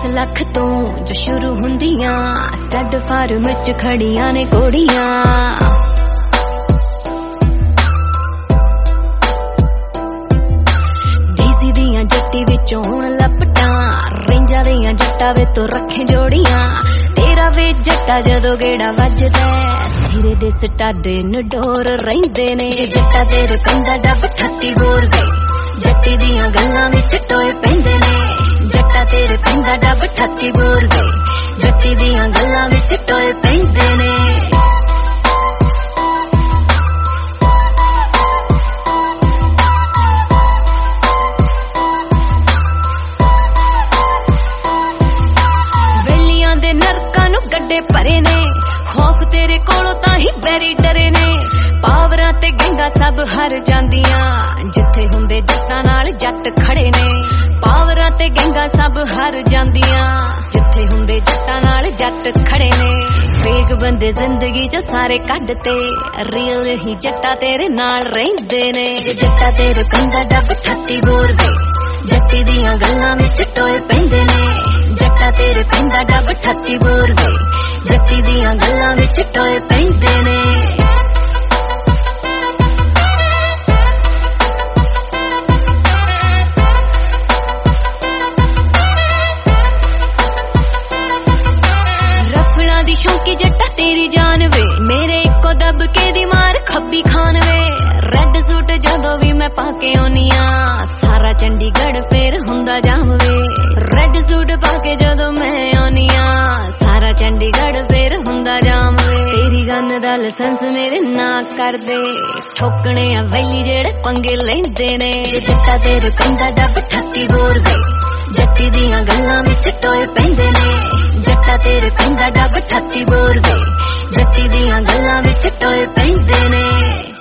10 ਲੱਖ ਤੋਂ ਜੋ ਸ਼ੁਰੂ ਹੁੰਦੀਆਂ ਸਟੱਡ ਫਾਰਮ ਚ ਖੜੀਆਂ ਨੇ ਕੋੜੀਆਂ ਡੀਸੀ ਦੀਆਂ ਜੱਟੀ ਵਿੱਚੋਂ ਹੁਣ ਲਪਟਾਂ ਰੇਂਜਾਂ ਦੀਆਂ ਜੱਟਾਂ ਵੇ ਤੋਂ ਰੱਖੇ ਜੋੜੀਆਂ ਤੇਰਾ ਵੇ ਜੱਟਾ ਜਦੋਂ ਗੇੜਾ ਵੱਜਦਾ ਸਿਰੇ ਦੇ ਸਟਾਡੇ ਨੂੰ ਡੋਰ ਰਹਿੰਦੇ ਨੇ ਜੱਟਾ ਤੇਰੇ ਪਿੰਡਾ ਡੱਬ 38 ਬੋਰ ਗਏ ਜੱਟੀ ਦੀਆਂ ਗੱਲਾਂ ਵਿੱਚ ਟੋਏ ਪੈਂਦੇ ਨੇ ਜੱਟਾ ਤੇਰੇ ਪਿੰਡਾ ਡੱਬ 38 ਬੋਰ ਗਏ ਜੱਟੀ ਦੀਆਂ ਗੱਲਾਂ ਵਿੱਚ ਟੋਏ ਪੈਂਦੇ ਨੇ ਵੇਲੀਆਂ ਦੇ ਨਰਕਾਂ ਨੂੰ ਗੱਡੇ ਭਰੇ ਨੇ ਖੌਫ ਤੇਰੇ ਕੋਲੋਂ ਤਾਂ ਹੀ ਬੈਰੀ ਡਰੇ ਨੇ ਪਾਵਰਾਂ ਤੇ ਗੰਗਾ ਸਭ ਹਰ ਜਾਂਦੀਆਂ ਜਿੱਥੇ ਹੁੰਦੇ ਜੱਟਾਂ ਨਾਲ ਜੱਟ ਖੜੇ ਨੇ ਪਾਵਰਾਂ ਤੇ ਗੰਗਾ ਸਭ ਹਰ ਜਾਂਦੀਆਂ ਜਿੱਥੇ ਹੁੰਦੇ ਜੱਟਾਂ ਨਾਲ ਜੱਟ ਖੜੇ ਨੇ ਫੇਕ ਬੰਦੇ ਜ਼ਿੰਦਗੀ ਚ ਸਾਰੇ ਕੱਢ ਤੇ ਰੀਅਲ ਹੀ ਜੱਟਾ ਤੇਰੇ ਨਾਲ ਰਹਿੰਦੇ ਨੇ ਜੱਟਾ ਤੇਰੇ ਪਿੰਡਾ ਡੱਬ 38 ਬੋਰ ਗਏ ਜੱਟੀ ਦੀਆਂ ਗੱਲਾਂ ਵਿੱਚ ਟੋਏ ਪੈਂਦੇ ਨੇ ਜੱਟਾ ਤੇਰੇ ਪਿੰਡਾ ਡੱਬ 38 ਬੋਰ ਗਏ ਜੱਟੀ ਦੀਆਂ ਗੱਲਾਂ ਵਿੱਚ ਟੋਏ ਪੈਂਦੇ ਨੇ ਸ਼ੌਂਕੀ ਜੱਟਾ ਤੇਰੀ ਜਾਨ ਵੇ ਮੇਰੇ ਇੱਕੋ ਦਬਕੇ ਦੀ ਮਾਰ ਖੱਬੀ ਖਾਨ ਵੇ ਰੈੱਡ ਸੂਟ ਜਦੋਂ ਵੀ ਮੈਂ ਪਾ ਕੇ ਆਉਣੀ ਆ ਸਾਰਾ ਚੰਡੀਗੜ੍ਹ ਫੇਰ ਹੁੰਦਾ ਜਾਮ ਵੇ ਰੈੱਡ ਸੂਟ ਪਾ ਕੇ ਜਦੋਂ ਮੈਂ ਆਉਣੀ ਆ ਸਾਰਾ ਚੰਡੀਗੜ੍ਹ ਫੇਰ ਹੁੰਦਾ ਜਾਮ ਵੇ ਤੇਰੀ ਗਨ ਦਾ ਲਾਇਸੈਂਸ ਮੇਰੇ ਨਾਂ ਕਰਦੇ ਠੋਕਣੇ ਆ ਵੈਲੀ ਜਿਹੜੇ ਪੰਗੇ ਲੈਂਦੇ ਨੇ ਜੱਟਾ ਤੇਰੇ ਪਿੰਡਾ ਡੱਬ 38 ਬੋਰ ਗਏ ਜੱਟੀ ਦੀਆਂ ਗੱਲਾਂ ਵਿੱਚ ਟੋਏ ਪੈਂਦੇ ਨੇ ਜੱਟਾ ਤੇਰੇ ਪਿੰਡਾ ਡੱਬ 38 ਬੋਰ ਗਏ ਜੱਟੀ ਦੀਆਂ ਗੱਲਾਂ ਵਿੱਚ ਟੋਏ ਪੈਂਦੇ ਨੇ